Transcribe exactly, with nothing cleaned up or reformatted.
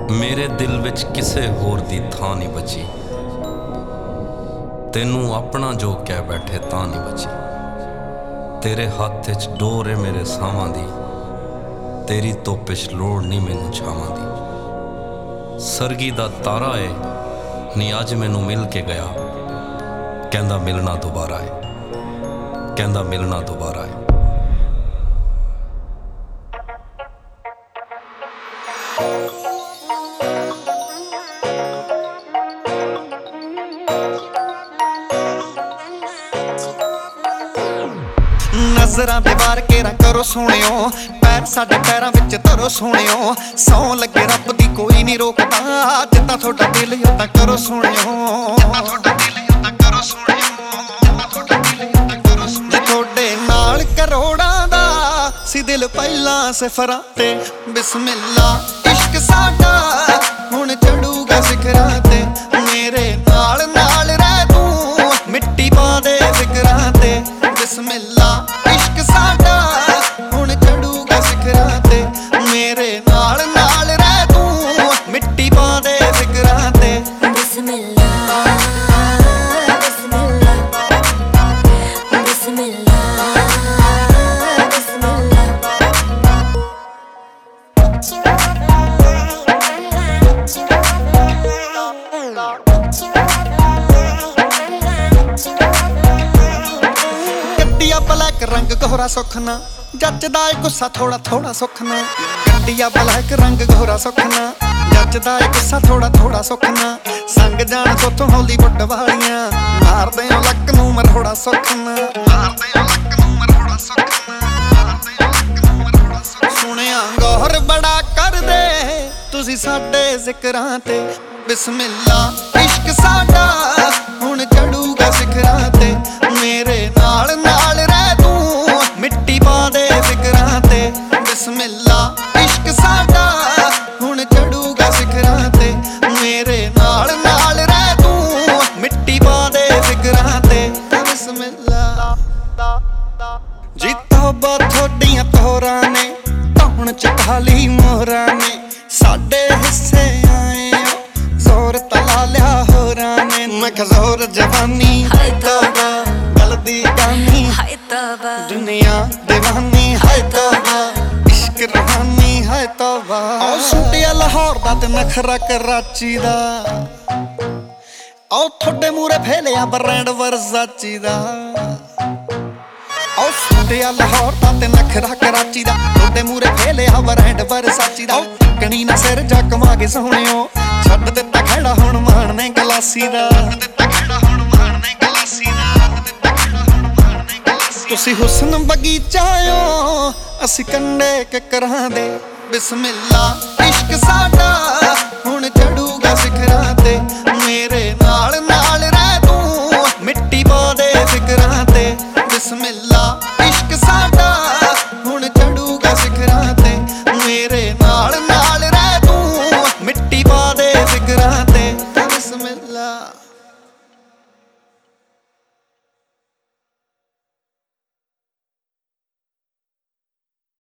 मेरे दिल विच किसे होर दी थां नहीं बची। तेनू अपना जो कह बैठे तां नहीं बची। तेरे हाथ च डोर है मेरे सावां दी, तेरी तोपिश लोड़ नहीं मैनू छावां दी। सरगी दा तारा है नी अज मैनू मिल के गया, कहंदा मिलना दोबारा है, कहंदा मिलना दोबारा है। नजरां दे वार के रंग करो सोहणियो, पैर साडे पैरां विच धरो सोहणियो। सौ लगे रब दी कोई नहीं रोकदा, जिद्दां थोड़ा दिल उदां करो सोहणियो। जे थोड़े नाल करोड़ां दा सी दिल पहलां सिफरां ते, बिस्मिल्ला इश्क साडा हुण चढ़ूगा सिखरां ते। मेरे नाल नाल रह तूं मिट्टी पा दे फिकरां ते, बिस्मिल्ला इश्क साडा हुण चढ़ूगा सिखरां ते। मेरे नाल नाल रह तूं मिट्टी पा दे फिकरां ते, बिस्मिल्ला बिस्मिल्ला बिस्मिल्ला ब्लैक रंग गोरा सुखना जचदा है, गुस्सा थोड़ा थोड़ा सुखना। गड्डिया ब्लैक रंग गोरा सुखना जचदा है, गुस्सा थोड़ा थोड़ा सुखना। संग जान सोथों हॉलीवुड वालियां मारदे हो लक नूं मरोड़ा सुखना। सुनिया गौर बड़ा कर दे तुसी साडे जिकरां ते, बिस्मिल्ला इश्क साडा हुण चढ़ूगा सिखरां ते। मेरे नाल नाल रह तूं मिट्टी पा दे फिकरां ते, बिस्मिल्ला इश्क साडा हुण चढ़ूगा सिखरां ते। मेरे नाल नाल रह तूं मिट्टी पा दे फिकरां ते, बिस्मिल्ला। जी तौबा थोड़ियां तोरां ने धौण च खाली मोहरां ने, साडे हिस्से आए जोर तला लिया होरां ने। मैं जोर जवानी है तौबा गलदी गानी हाय तौबा, दुनिया दीवानी है तौबा, इश्क रूहानी है तौबा। ओ सुटिया लाहौर दा ते नखरा कराची दा, ओ थोड़े मूरे फैलिया ब्रांड वर्साची दा। ओ सुटिया लाहौर दा ते नखरा कराची दा, थोड़े मूरे फैलिया ब्रांड वर्साची दा। कणी ना सिर जा कमा के सोहणियो, छड्ड दित्ता खड़ा हुण माणने गलासी दा। तुसी हुस्न बगीचायो असी कंडे किकरां दे, बिस्मिल्ला इश्क साडा हुण चढ़ूगा सिखरां ते। मेरे नाल नाल रह तूं मिट्टी पा दे फिकरां ते, बिस्मिल्ला।